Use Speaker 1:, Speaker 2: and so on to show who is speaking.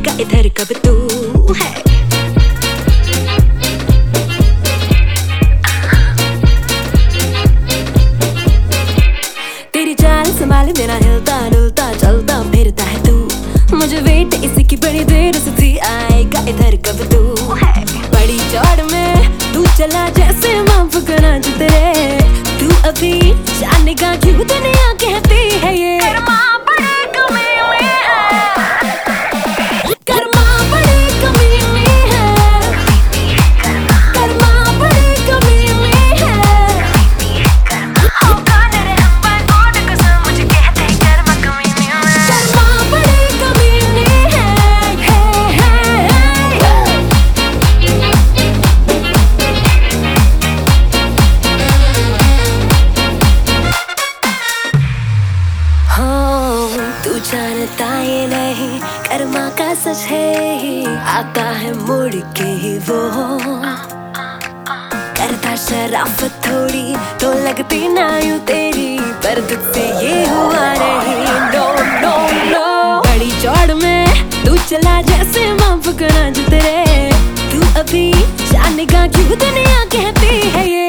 Speaker 1: आएगा इधर कब तू है। तेरी चाल संभाल मेरा हिलता डुलता चलता फिरता है तू, मुझे वेट इसी की बड़ी देर से थी, आएगा इधर कब तू है। बड़ी चौड़ में तू चला जैसे माफ करना जो तेरे, तू अभी जानेगा क्यों दुनिया कहती है ये कर्मा बड़े कमीने है, कर्मा बड़े कमीने है, कर्मा बड़े कमीने है। होगा तेरे हम पर और कसम मुझे कहते हैं कर्मा कमीने है, कर्मा बड़े कमीने है। तू जानता ये नहीं कर्मा का सच है ही, आता है मुड़ के ही वो, करता शराफत थोड़ी तो लगती ना यूं तेरी, पर तुझसे ये हुआ नहीं। नो नो नो बड़ी चौड़ में तू चला जैसे माफ करना जो तेरे, तू अभी जानेगा क्यों दुनिया कहती है ये